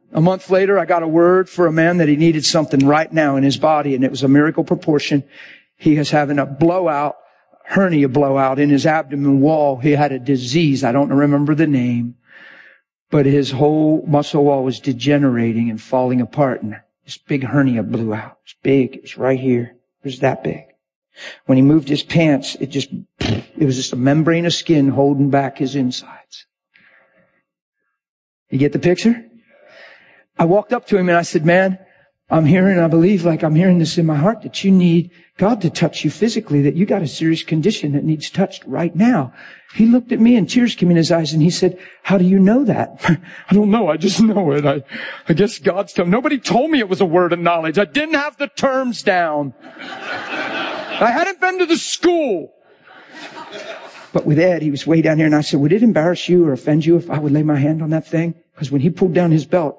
A month later, I got a word for a man that he needed something right now in his body, and it was a miracle proportion. He was having a blowout, hernia blowout in his abdomen wall. He had a disease. I don't remember the name, but his whole muscle wall was degenerating and falling apart, and this big hernia blew out. It's big. It's right here. It was that big. When he moved his pants, it was just a membrane of skin holding back his insides. You get the picture? I walked up to him and I said, man, I believe like I'm hearing this in my heart, that you need God to touch you physically, that you got a serious condition that needs touched right now. He looked at me and tears came in his eyes and he said, how do you know that? I don't know. I just know it. I guess God's telling. Nobody told me it was a word of knowledge. I didn't have the terms down. I hadn't been to the school. But with Ed, he was way down here and I said, would it embarrass you or offend you if I would lay my hand on that thing? Because when he pulled down his belt,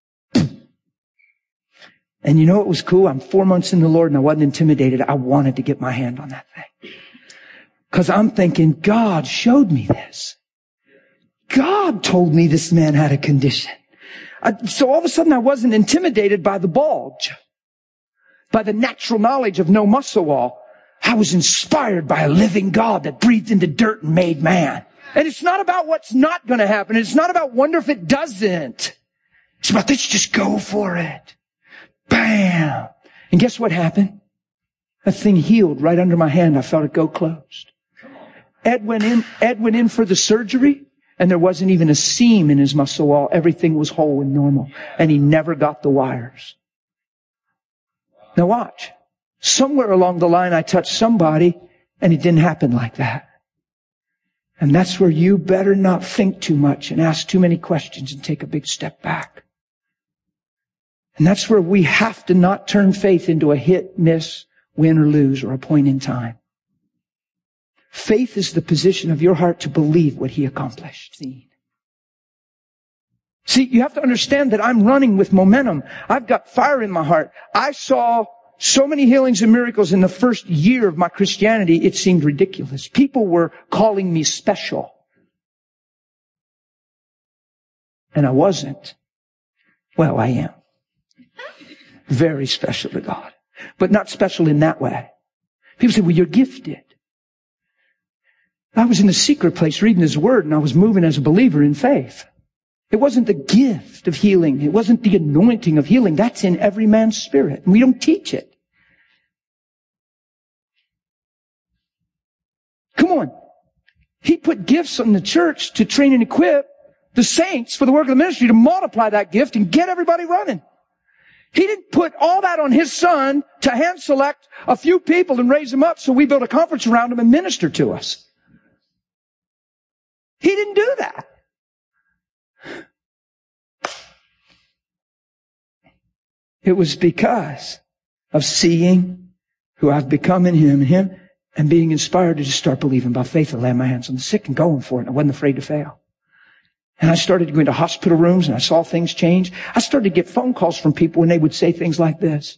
and you know what was cool? I'm 4 months in the Lord and I wasn't intimidated. I wanted to get my hand on that thing. Because I'm thinking, God showed me this. God told me this man had a condition. So all of a sudden I wasn't intimidated by the bulge, by the natural knowledge of no muscle wall. I was inspired by a living God that breathed into dirt and made man. And it's not about what's not going to happen. It's not about wonder if it doesn't. It's about let's just go for it. Bam! And guess what happened? That thing healed right under my hand. I felt it go closed. Ed went in for the surgery, and there wasn't even a seam in his muscle wall. Everything was whole and normal. And he never got the wires. Now watch. Somewhere along the line, I touched somebody, and it didn't happen like that. And that's where you better not think too much and ask too many questions and take a big step back. And that's where we have to not turn faith into a hit, miss, win or lose, or a point in time. Faith is the position of your heart to believe what He accomplished. See, you have to understand that I'm running with momentum. I've got fire in my heart. I saw so many healings and miracles in the first year of my Christianity, it seemed ridiculous. People were calling me special. And I wasn't. Well, I am. Very special to God. But not special in that way. People say, well, you're gifted. I was in a secret place reading His Word, and I was moving as a believer in faith. It wasn't the gift of healing. It wasn't the anointing of healing. That's in every man's spirit. And we don't teach it. Come on. He put gifts on the church to train and equip the saints for the work of the ministry, to multiply that gift and get everybody running. He didn't put all that on His Son to hand select a few people and raise them up so we build a conference around them and minister to us. He didn't do that. It was because of seeing who I've become in Him, and being inspired to just start believing by faith and laying my hands on the sick and going for it. And I wasn't afraid to fail. And I started going to hospital rooms and I saw things change. I started to get phone calls from people and they would say things like this.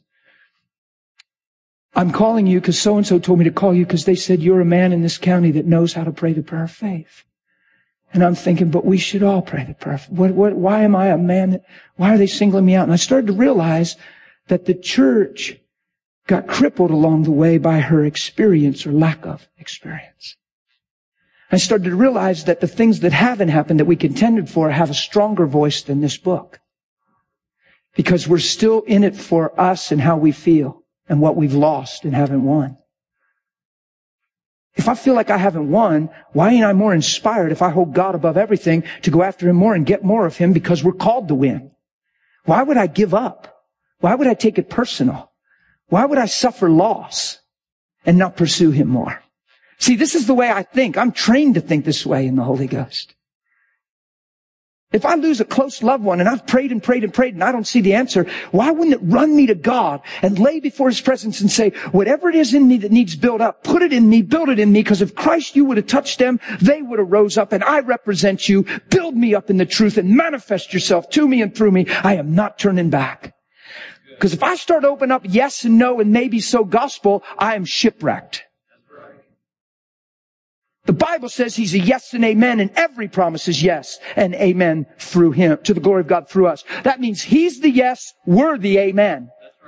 I'm calling you because so-and-so told me to call you because they said you're a man in this county that knows how to pray the prayer of faith. And I'm thinking, but we should all pray the prayer. Why am I a man? Why are they singling me out? And I started to realize that the church got crippled along the way by her experience or lack of experience. I started to realize that the things that haven't happened that we contended for have a stronger voice than this book. Because we're still in it for us and how we feel and what we've lost and haven't won. If I feel like I haven't won, why ain't I more inspired if I hold God above everything to go after Him more and get more of Him because we're called to win? Why would I give up? Why would I take it personal? Why would I suffer loss and not pursue Him more? See, this is the way I think. I'm trained to think this way in the Holy Ghost. If I lose a close loved one and I've prayed and prayed and prayed and I don't see the answer, why wouldn't it run me to God and lay before His presence and say, whatever it is in me that needs built up, put it in me, build it in me, because if Christ, you would have touched them, they would have rose up, and I represent you. Build me up in the truth and manifest yourself to me and through me. I am not turning back. Because if I start opening up yes and no and maybe so gospel, I am shipwrecked. The Bible says He's a yes and amen, and every promise is yes and amen through Him, to the glory of God through us. That means He's the yes, we're the amen.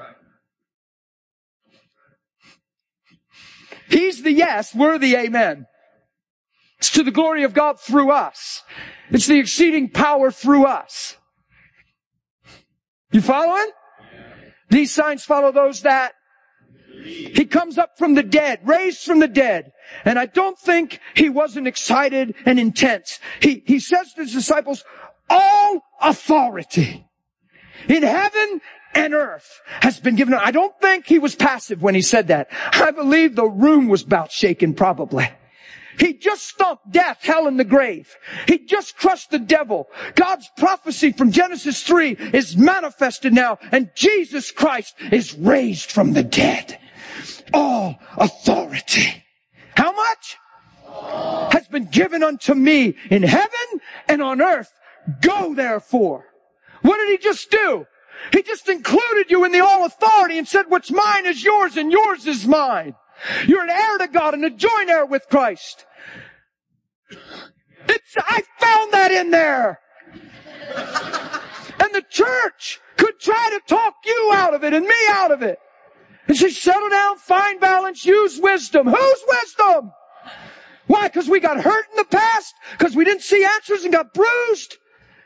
He's the yes, we're the amen. It's to the glory of God through us. It's the exceeding power through us. You following? These signs follow those that He comes up from the dead, raised from the dead. And I don't think He wasn't excited and intense. He says to His disciples, all authority in heaven and earth has been given. I don't think He was passive when He said that. I believe the room was about shaken probably. He just stomped death, hell, and the grave. He just crushed the devil. God's prophecy from Genesis 3 is manifested now, and Jesus Christ is raised from the dead. All authority. How much? Has been given unto me in heaven and on earth. Go therefore. What did He just do? He just included you in the all authority and said, what's mine is yours and yours is mine. You're an heir to God and a joint heir with Christ. I found that in there. And the church could try to talk you out of it and me out of it. And say, settle down, find balance, use wisdom. Whose wisdom? Why? Because we got hurt in the past? Because we didn't see answers and got bruised?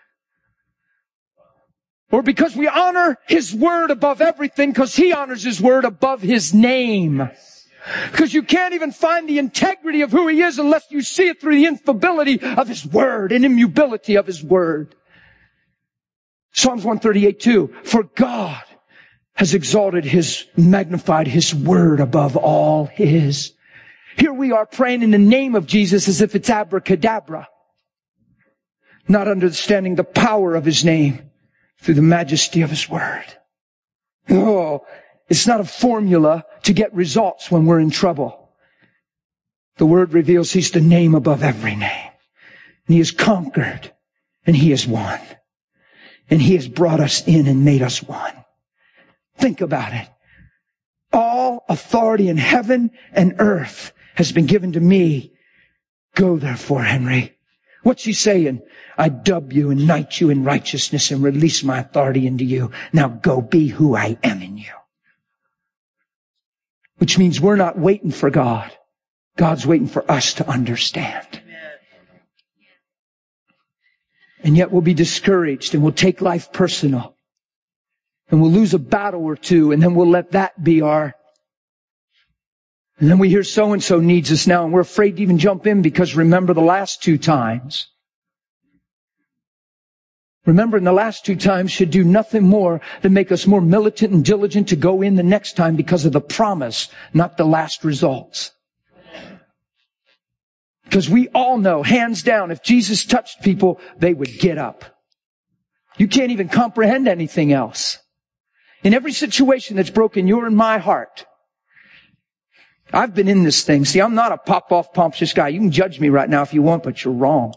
Or because we honor His word above everything because He honors His word above His name? Because you can't even find the integrity of who He is unless you see it through the infallibility of His word and immutability of His word. Psalms 138:2. For God has magnified His word above all His. Here we are praying in the name of Jesus as if it's abracadabra. Not understanding the power of His name through the majesty of His word. Oh, it's not a formula to get results when we're in trouble. The word reveals He's the name above every name. And He has conquered and He has won. And He has brought us in and made us one. Think about it. All authority in heaven and earth has been given to me. Go therefore, Henry. What's He saying? I dub you and knight you in righteousness and release my authority into you. Now go be who I am in you. Which means we're not waiting for God. God's waiting for us to understand. And yet we'll be discouraged and we'll take life personal. And we'll lose a battle or two and then we'll let that be and then we hear so-and-so needs us now and we're afraid to even jump in because remember the last two times. Remembering the last two times should do nothing more than make us more militant and diligent to go in the next time because of the promise, not the last results. Because we all know, hands down, if Jesus touched people, they would get up. You can't even comprehend anything else. In every situation that's broken your and my heart, I've been in this thing. See, I'm not a pop-off, pompous guy. You can judge me right now if you want, but you're wrong.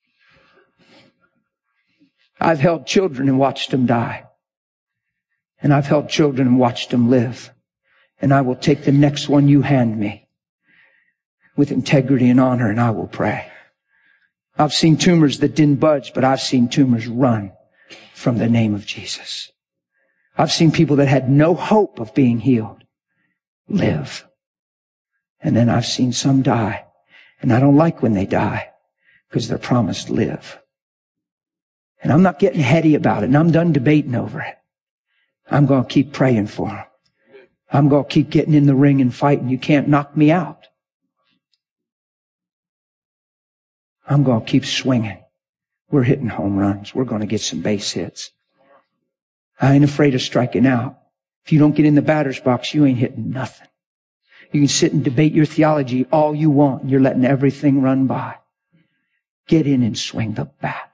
I've held children and watched them die. And I've held children and watched them live. And I will take the next one you hand me with integrity and honor, and I will pray. I've seen tumors that didn't budge, but I've seen tumors run from the name of Jesus. I've seen people that had no hope of being healed live. And then I've seen some die. And I don't like when they die because they're promised live. And I'm not getting heady about it, and I'm done debating over it. I'm going to keep praying for them. I'm going to keep getting in the ring and fighting. You can't knock me out. I'm going to keep swinging. We're hitting home runs. We're going to get some base hits. I ain't afraid of striking out. If you don't get in the batter's box, you ain't hitting nothing. You can sit and debate your theology all you want, and you're letting everything run by. Get in and swing the bat.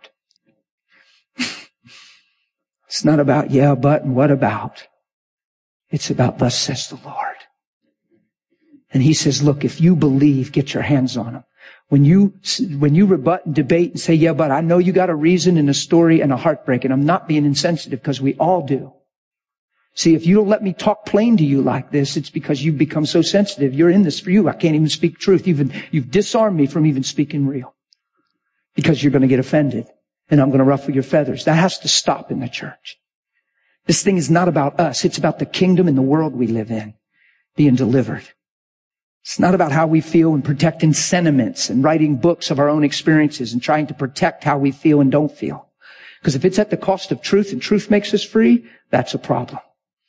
It's not about yeah, but, and what about. It's about thus says the Lord. And He says, look, if you believe, get your hands on them. When you rebut and debate and say, yeah, but I know you got a reason and a story and a heartbreak, and I'm not being insensitive because we all do. See, if you don't let me talk plain to you like this, it's because you've become so sensitive. You're in this for you. I can't even speak truth. You've disarmed me from even speaking real. Because you're going to get offended. And I'm going to ruffle your feathers. That has to stop in the church. This thing is not about us. It's about the kingdom and the world we live in being delivered. It's not about how we feel and protecting sentiments and writing books of our own experiences and trying to protect how we feel and don't feel. Because if it's at the cost of truth and truth makes us free, that's a problem.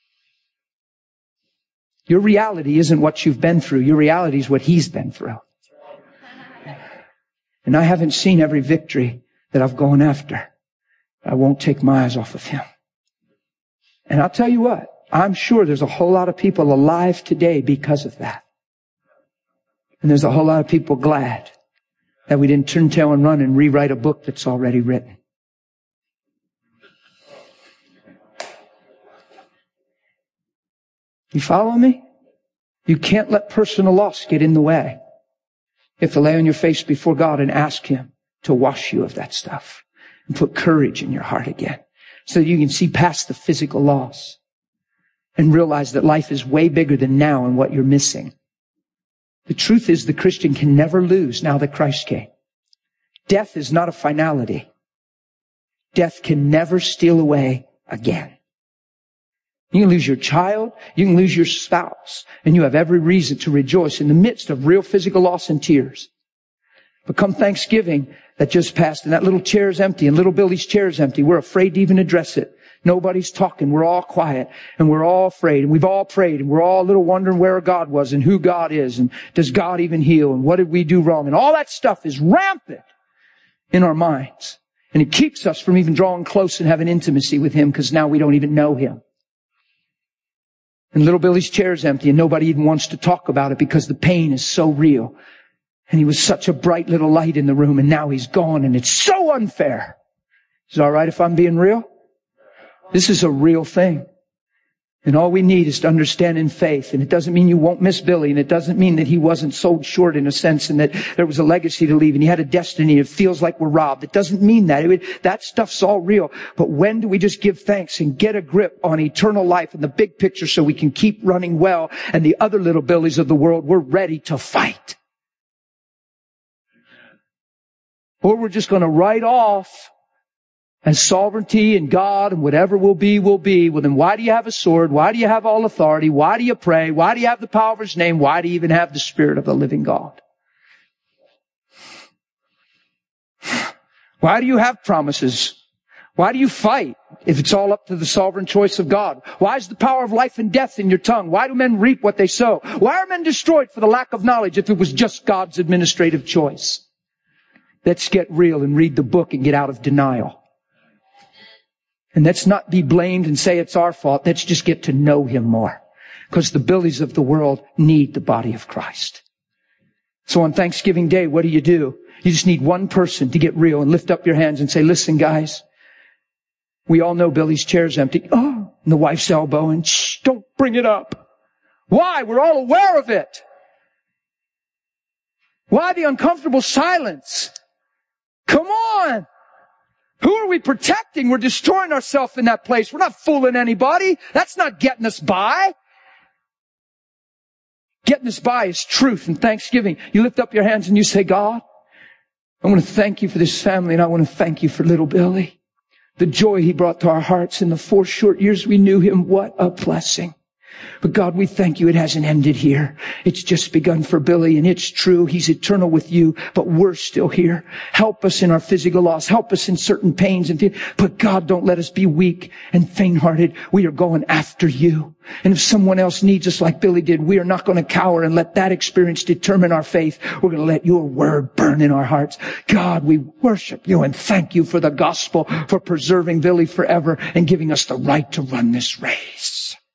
Your reality isn't what you've been through. Your reality is what He's been through. And I haven't seen every victory that I've gone after. I won't take my eyes off of Him. And I'll tell you what, I'm sure there's a whole lot of people alive today because of that. And there's a whole lot of people glad that we didn't turn tail and run and rewrite a book that's already written. You follow me? You can't let personal loss get in the way. You have to lay on your face before God and ask Him to wash you of that stuff and put courage in your heart again so that you can see past the physical loss and realize that life is way bigger than now and what you're missing. The truth is the Christian can never lose now that Christ came. Death is not a finality. Death can never steal away again. You can lose your child, you can lose your spouse, and you have every reason to rejoice in the midst of real physical loss and tears. But come Thanksgiving that just passed, and that little chair is empty, and little Billy's chair is empty. We're afraid to even address it. Nobody's talking. We're all quiet, and we're all afraid, and we've all prayed, and we're all a little wondering where God was, and who God is, and does God even heal, and what did we do wrong? And all that stuff is rampant in our minds. And it keeps us from even drawing close and having intimacy with Him, because now we don't even know Him. And little Billy's chair is empty, and nobody even wants to talk about it because the pain is so real. And he was such a bright little light in the room, and now he's gone, and it's so unfair. Is it all right if I'm being real? This is a real thing. And all we need is to understand in faith. And it doesn't mean you won't miss Billy, and it doesn't mean that he wasn't sold short in a sense and that there was a legacy to leave and he had a destiny. It feels like we're robbed. It doesn't mean that. That stuff's all real. But when do we just give thanks and get a grip on eternal life and the big picture so we can keep running well, and the other little Billies of the world, we're ready to fight? Or we're just going to write off and sovereignty and God and whatever will be, will be. Well, then why do you have a sword? Why do you have all authority? Why do you pray? Why do you have the power of His name? Why do you even have the Spirit of the living God? Why do you have promises? Why do you fight if it's all up to the sovereign choice of God? Why is the power of life and death in your tongue? Why do men reap what they sow? Why are men destroyed for the lack of knowledge if it was just God's administrative choice? Let's get real and read the book and get out of denial. And let's not be blamed and say it's our fault. Let's just get to know Him more. Because the Billies of the world need the body of Christ. So on Thanksgiving Day, what do? You just need one person to get real and lift up your hands and say, listen, guys, we all know Billy's chair's empty. Oh, and the wife's elbowing. Shh, don't bring it up. Why? We're all aware of it. Why the uncomfortable silence? Come on. Who are we protecting? We're destroying ourselves in that place. We're not fooling anybody. That's not getting us by. Getting us by is truth and thanksgiving. You lift up your hands and you say, God, I want to thank You for this family, and I want to thank You for little Billy. The joy he brought to our hearts in the 4 short years we knew him. What a blessing. But God, we thank You it hasn't ended here. It's just begun for Billy, and it's true. He's eternal with You, but we're still here. Help us in our physical loss. Help us in certain pains. But God, don't let us be weak and faint-hearted. We are going after You. And if someone else needs us like Billy did, we are not going to cower and let that experience determine our faith. We're going to let Your word burn in our hearts. God, we worship You and thank You for the gospel, for preserving Billy forever and giving us the right to run this race.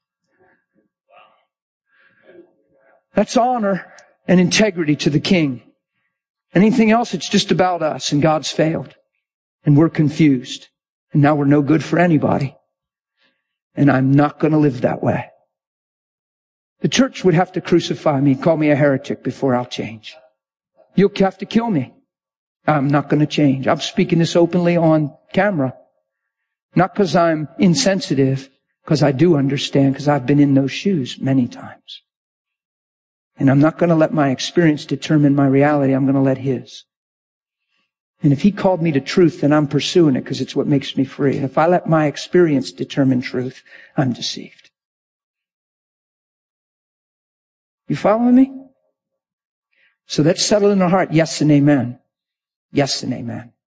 That's honor and integrity to the King. Anything else, it's just about us, and God's failed. And we're confused. And now we're no good for anybody. And I'm not going to live that way. The church would have to crucify me, call me a heretic before I'll change. You'll have to kill me. I'm not going to change. I'm speaking this openly on camera. Not because I'm insensitive, Because I do understand, because I've been in those shoes many times. And I'm not going to let my experience determine my reality. I'm going to let His. And if He called me to truth, then I'm pursuing it because it's what makes me free. And if I let my experience determine truth, I'm deceived. You following me? So that's settled in our heart. Yes and amen. Yes and amen.